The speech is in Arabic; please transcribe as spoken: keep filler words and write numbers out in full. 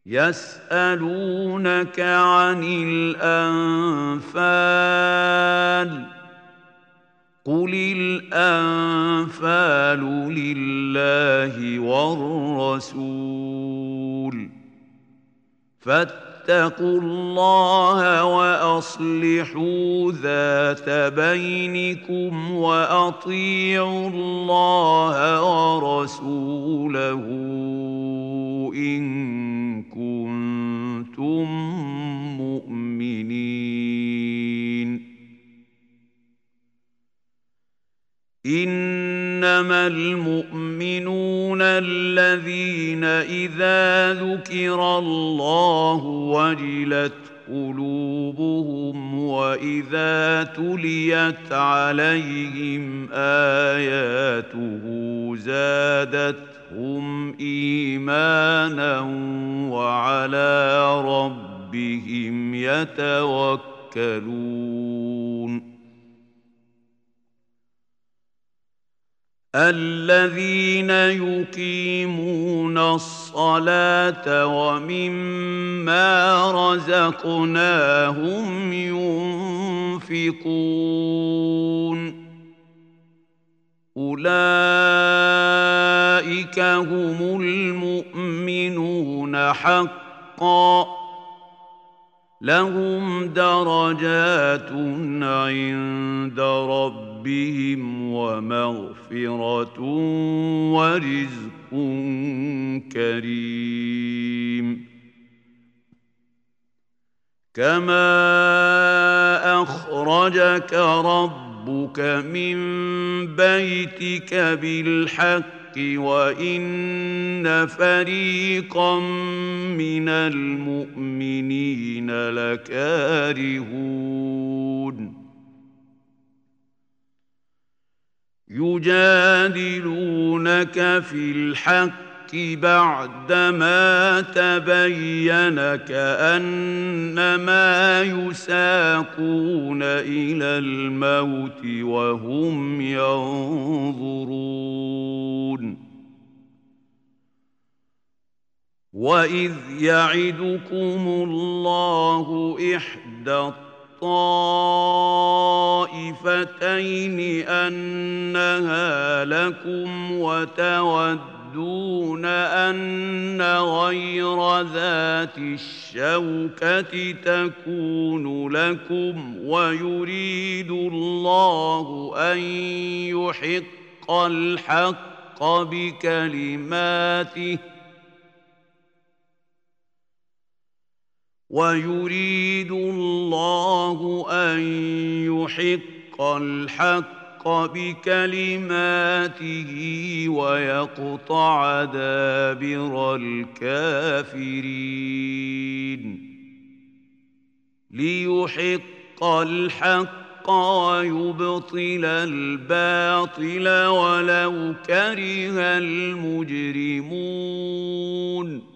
يسألونك عن الأنفال قل الأنفال لله والرسول فاتقوا الله وأصلحوا ذات بينكم وأطيعوا الله ورسوله إن كنتم مؤمنين إنما المؤمنون الذين إذا ذكر الله وجلت قلوبهم وإذا تليت عليهم آياته زادتهم إيمانا وعلى ربهم يتوكلون الذين يقيمون الصلاة ومما رزقناهم ينفقون أولئك هم المؤمنون حقا لهم درجات عند ربهم ومغفرة ورزق كريم كما أخرجك ربك من بيتك بالحق وإن فريقا من المؤمنين لكارهون يجادلونك في الحق بعدما تبين كأنما يساقون إلى الموت وهم ينظرون وإذ يعدكم الله إحدى الطائفتين أنها لكم وتودون دون أن غير ذات الشوكة تكون لكم ويريد الله أن يحق الحق بكلماته ويريد الله أن يحق الحق بكلماته ويقطع دابر الكافرين ليحق الحق ويبطل الباطل ولو كره المجرمون